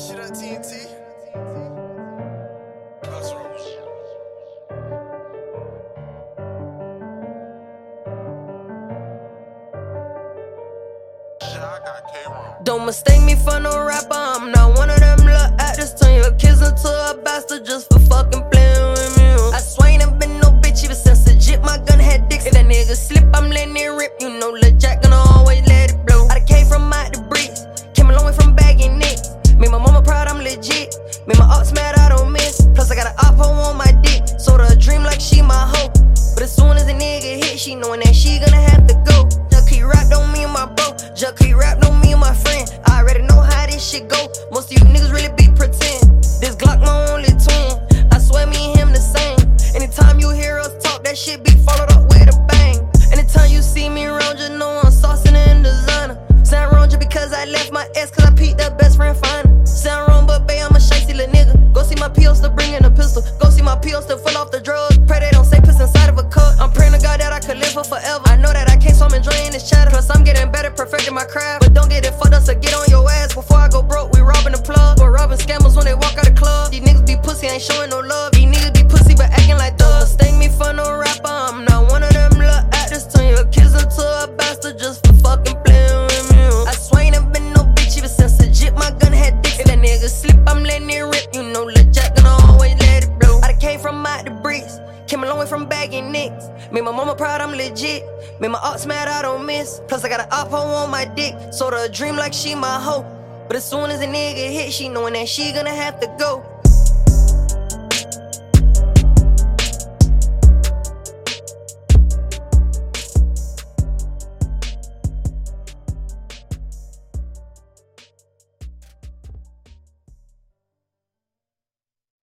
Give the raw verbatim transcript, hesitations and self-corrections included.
Shit up T N T. Don't mistake me for no rapper, I'm not one of them little actors. Turn your kids into a bastard just for fucking playing with me. I swear ain't never been no bitch ever since legit my gun had dicks. If that nigga slip, I'm letting it rip. You know Lil Jack gonna always let it blow. I done came from out the bricks, came a long way from bagging nicks. Made my mama proud, I'm legit. Made my ops mad, I don't miss. Plus I got an op hoe on my dick, sold her a dream like she my hoe. But as soon as a nigga hit, she knowing that she gonna have to go. Just keep rap don't mean my bro, just keep rap don't mean my friend. I already know how this shit go. Most of you niggas really be pretend. This Glock my only twin. I swear me and him the same. Anytime you hear us talk, that shit be followed up with a bang. Anytime you see me around, just know I'm saucing in designer. Sound wrong just because I left my ex, cause I peaked that best friend finder. Sound wrong, but bae, I'm a shicey little nigga. Go see my P O still bringing a pistol. Go see my P O still full off the drugs. Pray they don't say piss inside of a cup. I'm praying to God that I could live for forever. I know that I can't, so I'm enjoying this chatter. Plus I'm getting better, perfecting my craft. But don't get it fucked up, so get on your ass. Before I go broke, we robbing the plug. We're robbing scammers when they walk out the club. These niggas be pussy, ain't showing no love. These niggas be pussy, but acting like thugs. Mistake me for no rapper, I'm not one of them little actors. Turn your kids into a bastard just for fucking playing with me. I swear ain't never been no bitch ever since legit my gun had dicks. If that nigga slip, I'm letting it rip. You know Lil Jack gonna always let it blow. I done came from out the bricks, came a long way from bagging nicks. Made my mama proud, I'm legit. Made my ops mad, I don't miss. Plus I got an op hoe on my dick, sold her a dream like she my hoe. But as soon as a nigga hit, she knowing that she gonna have to go.